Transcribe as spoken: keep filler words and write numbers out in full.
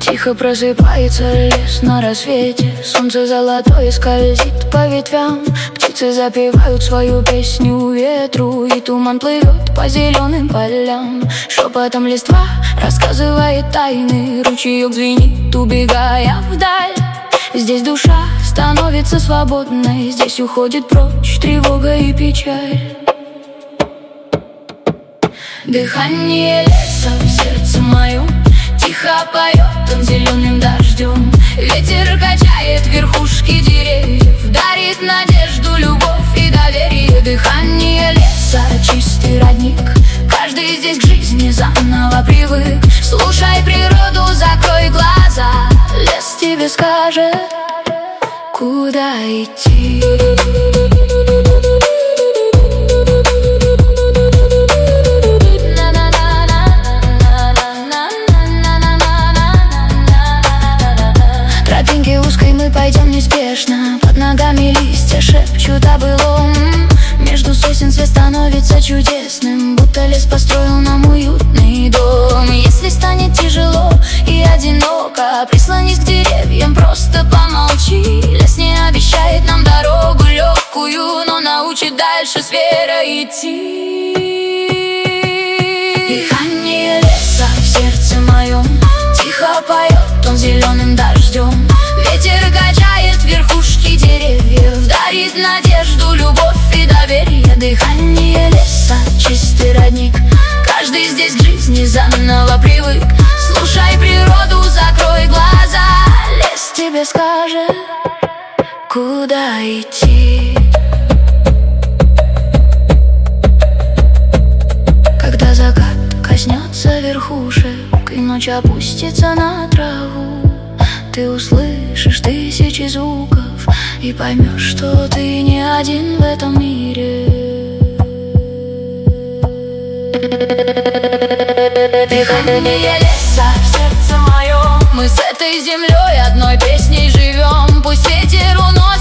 Тихо просыпается лес на рассвете, солнце золотое скользит по ветвям. Птицы запевают свою песню ветру, и туман плывет по зеленым полям. Шепотом листва рассказывает тайны, ручеек звенит, убегая вдаль. Здесь душа становится свободной, здесь уходит прочь тревога и печаль. Дыхание леса в сердце моем, тихо поет он зеленым дождем. Ветер качает верхушки деревьев, дарит надежду, любовь и доверие. Дыхание леса, чистый родник, каждый здесь к жизни заново привык. Слушай природу, закрой глаза, лес тебе скажет, куда идти. Тропинки узкой мы пойдем неспешно, под ногами листья шепчут о былом. Между сосен свет становится чудесным, будто лес построил нам уютный дом. Если станет тяжело и одиноко, прислонись к деревьям, просто помолчи. Лес не обещает нам дорогу легкую, но научит дальше с верой идти. Дыхание леса в сердце моем, тихо поет он зеленым дождем. Ветер качает верхушки деревьев, дарит надежду, любовь и доверие. Дыхание леса, чистый родник, каждый здесь к жизни заново привык. Слушай природу, закрой глаза, лес тебе скажет, куда идти. Когда закат коснется верхушек и ночь опустится на траву, ты услышишь тысячи звуков и поймешь, что ты не один в этом мире. Дыхание леса в сердце моем, мы с этой землей одной песней живем. Пусть ветер уносит